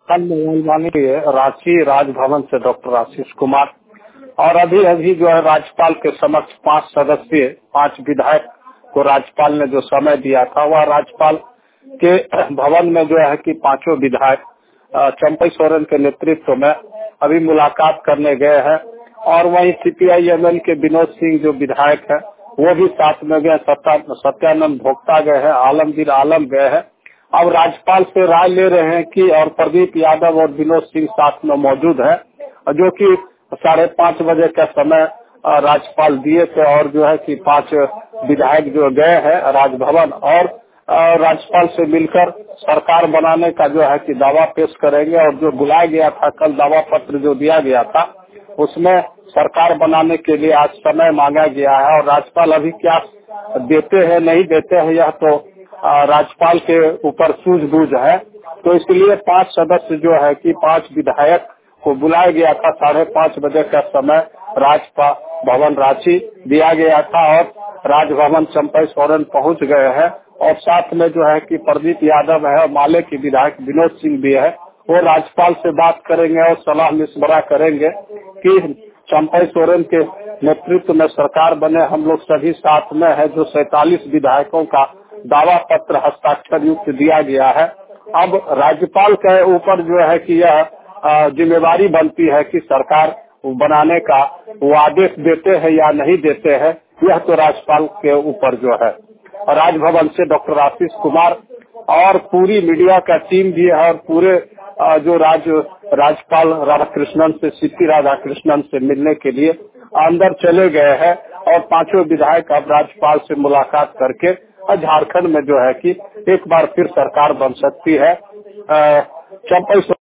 कल मेलवानी रांची राजभवन से डॉक्टर आशीष कुमार और अभी अभी जो है राज्यपाल के समक्ष 5 विधायक को राज्यपाल ने जो समय दिया था वह राज्यपाल के भवन में जो है कि पांचों विधायक चंपई सोरेन के नेतृत्व में अभी मुलाकात करने गए हैं और वहीं सीपीआई एमएल के विनोद सिंह जो विधायक है वो भी साथ में गए, सत्यानंद भोक्ता गए हैं, आलमगीर आलम गए हैं। अब राज्यपाल से राय ले रहे हैं कि और प्रदीप यादव और विनोद सिंह साथ में मौजूद है जो कि 5:30 बजे का समय राज्यपाल दिए थे और जो है कि 5 विधायक जो गए हैं राजभवन और राज्यपाल से मिलकर सरकार बनाने का जो है कि दावा पेश करेंगे और जो बुलाया गया था कल दावा पत्र जो दिया गया था उसमें सरकार बनाने के लिए आज समय मांगा गया है और राज्यपाल अभी क्या देते हैं नहीं देते हैं यह तो राज्यपाल के ऊपर सूझबूझ है। तो इसलिए 5 सदस्य जो है कि 5 विधायक को बुलाया गया था 5:30 बजे का समय राजभवन रांची दिया गया था और राजभवन चंपई सोरेन पहुंच गए हैं और साथ में जो है कि प्रदीप यादव है और माले के विधायक विनोद सिंह भी है वो राज्यपाल से बात करेंगे और सलाह मशवरा करेंगे कि चंपई सोरेन के नेतृत्व में सरकार बने। हम लोग सभी साथ में है जो 47 विधायकों का दावा पत्र हस्ताक्षर युक्त दिया गया है। अब राज्यपाल के ऊपर जो है कि यह जिम्मेवारी बनती है कि सरकार बनाने का वो आदेश देते हैं या नहीं देते हैं, यह तो राज्यपाल के ऊपर जो है। राजभवन से डॉक्टर आशीष कुमार और पूरी मीडिया का टीम भी है और पूरे जो राज्यपाल राधाकृष्णन से सीपी राधाकृष्णन से मिलने के लिए अंदर चले गए हैं और पांचों विधायक अब राज्यपाल से मुलाकात करके झारखंड में जो है कि एक बार फिर सरकार बन सकती है। चंपई